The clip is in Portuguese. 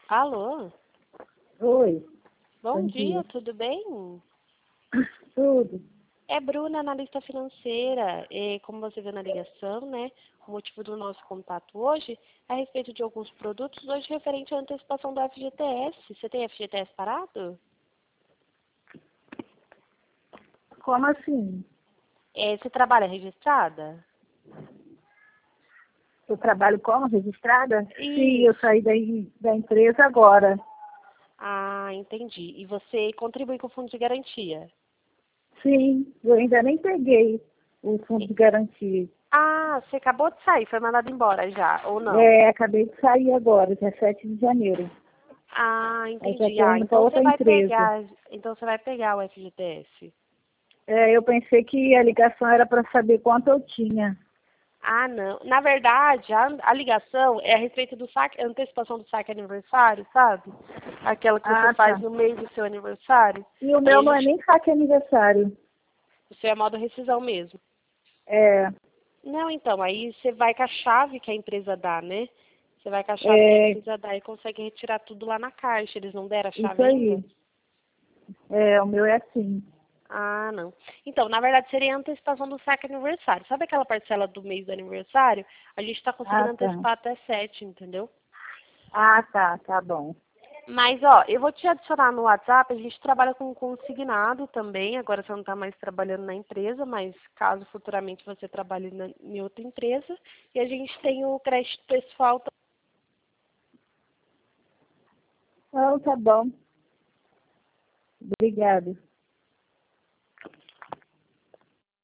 Alô? Oi, Bom bom dia, dia. tudo bem? Tudo? É Bruna, analista financeira. E como você viu na ligação, né? O motivo do nosso contato hoje é a respeito de alguns produtos, hoje referente à antecipação do FGTS. Você tem FGTS parado? Como assim? Você trabalha registrada? Eu trabalho como registrada? Sim, eu Isso. saí da empresa agora. Ah, entendi. E você contribui com o fundo de garantia? Sim, eu ainda nem peguei o fundo de garantia. Ah, você acabou de sair, foi mandado embora já, ou não? Acabei de sair agora, dia 7 de janeiro. Ah, Eu já entendi. estou Ah, indo para outra empresa. então você vai pegar o FGTS. Eu pensei que a ligação era para saber quanto eu tinha. Ah, não. Na verdade, a ligação é a respeito do saque, antecipação do saque aniversário, sabe? Aquela que você Ah, faz tá. no mês do seu aniversário. E o Aí meu a não é gente, nem saque aniversário. o seu é modo rescisão mesmo. É, Não, então, aí você vai com a chave que a empresa dá, né? Você vai com a chave que a é empresa dá e consegue retirar tudo lá na caixa. Eles não deram a isso chave ainda? aí. O meu é assim. Ah, não. Então, na verdade, seria a antecipação do saque aniversário. Sabe aquela parcela do mês do aniversário? A gente está conseguindo Ah, tá. antecipar até 7, entendeu? Ah, tá, tá bom. Mas, ó, eu vou te adicionar no WhatsApp, a gente trabalha com consignado também, agora você não está mais trabalhando na empresa, mas caso futuramente você trabalhe em outra empresa, e a gente tem o crédito pessoal. Então, tá bom. Obrigada.